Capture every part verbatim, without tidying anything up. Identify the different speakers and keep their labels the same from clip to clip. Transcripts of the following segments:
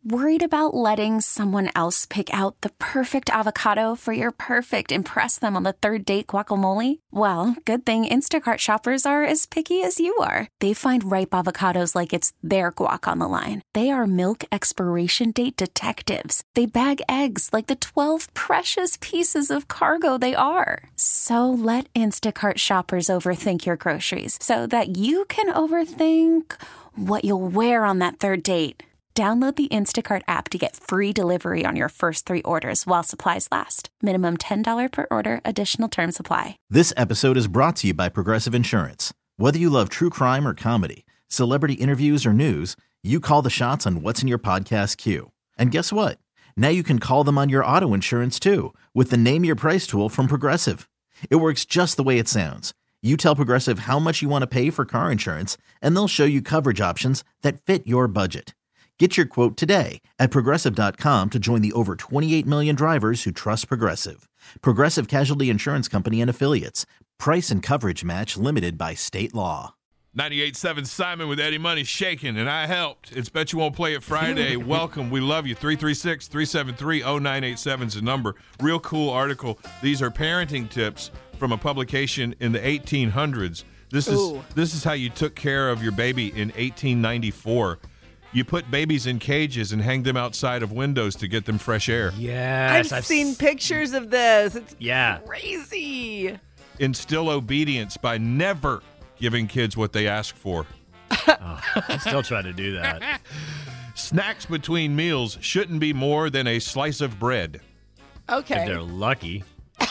Speaker 1: Worried about letting someone else pick out the perfect avocado for your perfect impress them on the third date guacamole? Well, good thing Instacart shoppers are as picky as you are. They find ripe avocados like it's their guac on the line. They are milk expiration date detectives. They bag eggs like the twelve precious pieces of cargo they are. So let Instacart shoppers overthink your groceries so that you can overthink what you'll wear on that third date. Download the Instacart app to get free delivery on your first three orders while supplies last. Minimum ten dollars per order. Additional terms apply.
Speaker 2: This episode is brought to you by Progressive Insurance. Whether you love true crime or comedy, celebrity interviews or news, you call the shots on what's in your podcast queue. And guess what? Now you can call them on your auto insurance too with the Name Your Price tool from Progressive. It works just the way it sounds. You tell Progressive how much you want to pay for car insurance, and they'll show you coverage options that fit your budget. Get your quote today at Progressive dot com to join the over twenty-eight million drivers who trust Progressive. Progressive Casualty Insurance Company and Affiliates. Price and coverage match limited by state law.
Speaker 3: ninety-eight point seven Simon with Eddie Money shaking, and I helped. It's Bet You Won't Play It Friday. Welcome. We love you. three three six, three seven three, zero nine eight seven is the number. Real cool article. These are parenting tips from a publication in the eighteen hundreds. This is
Speaker 4: Ooh.
Speaker 3: This is how you took care of your baby in eighteen ninety-four. You put babies in cages and hang them outside of windows to get them fresh air.
Speaker 5: Yes.
Speaker 4: I've, I've seen s- pictures of this. It's
Speaker 5: yeah.
Speaker 4: crazy.
Speaker 3: Instill obedience by never giving kids what they ask for.
Speaker 5: Oh, I still try to do that.
Speaker 3: Snacks between meals shouldn't be more than a slice of bread.
Speaker 4: Okay.
Speaker 5: If they're lucky.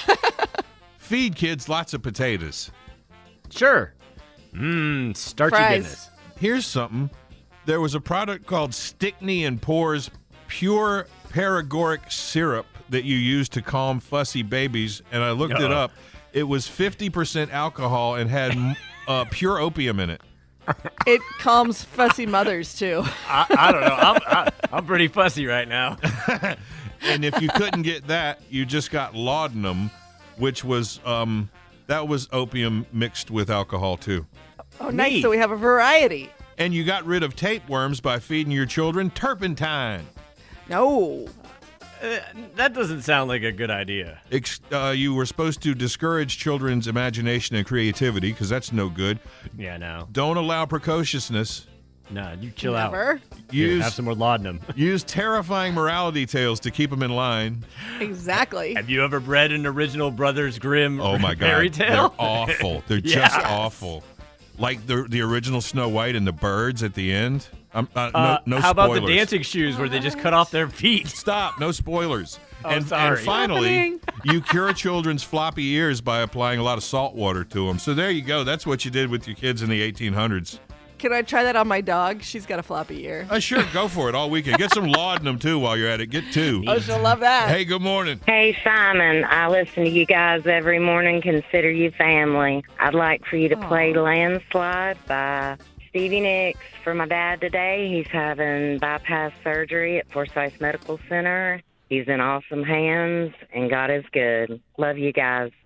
Speaker 3: Feed kids lots of potatoes.
Speaker 5: Sure. Mmm, starchy
Speaker 4: Fries.
Speaker 5: goodness.
Speaker 3: Here's something. There was a product called Stickney and Poor's Pure Paregoric Syrup that you use to calm fussy babies, and I looked
Speaker 5: Uh-oh.
Speaker 3: it up. It was fifty percent alcohol and had uh, pure opium in it.
Speaker 4: It calms fussy mothers, too.
Speaker 5: I, I don't know. I'm, I, I'm pretty fussy right now.
Speaker 3: And if you couldn't get that, you just got laudanum, which was um, that was opium mixed with alcohol too.
Speaker 4: Oh, nice.
Speaker 5: Neat.
Speaker 4: So we have a variety.
Speaker 3: And you got rid of tapeworms by feeding your children turpentine.
Speaker 4: No.
Speaker 5: Uh, that doesn't sound like a good idea.
Speaker 3: Ex- uh, you were supposed to discourage children's imagination and creativity because that's no good.
Speaker 5: Yeah, no.
Speaker 3: Don't allow precociousness.
Speaker 5: No, you chill out.
Speaker 4: Never.
Speaker 5: Here,
Speaker 3: Use
Speaker 5: have some more laudanum.
Speaker 3: use terrifying morality tales to keep them in line.
Speaker 4: Exactly.
Speaker 5: Have you ever read an original Brothers Grimm
Speaker 3: Oh my God,
Speaker 5: fairy
Speaker 3: they're
Speaker 5: tale?
Speaker 3: awful. They're
Speaker 5: Yes.
Speaker 3: just awful. Like the the original Snow White and the birds at the end. Um, uh,
Speaker 5: Uh,
Speaker 3: no, no
Speaker 5: how about
Speaker 3: spoilers.
Speaker 5: the dancing shoes where they just cut off their feet?
Speaker 3: Stop! No spoilers.
Speaker 5: Oh,
Speaker 3: and,
Speaker 5: sorry.
Speaker 3: and finally,
Speaker 4: Happening.
Speaker 3: you cure children's floppy ears by applying a lot of salt water to them. So there you go. That's what you did with your kids in the eighteen hundreds.
Speaker 4: Can I try that on my dog? She's got a floppy ear.
Speaker 3: Uh, sure, go for it all weekend. Get some laudanum too while you're at it. Get two.
Speaker 4: Oh, she'll love that.
Speaker 3: Hey, good morning.
Speaker 6: Hey, Simon, I listen to you guys every morning. Consider you family. I'd like for you to play Landslide by Stevie Nicks for my dad today. He's having bypass surgery at Forsyth Medical Center. He's in awesome hands, and God is good. Love you guys.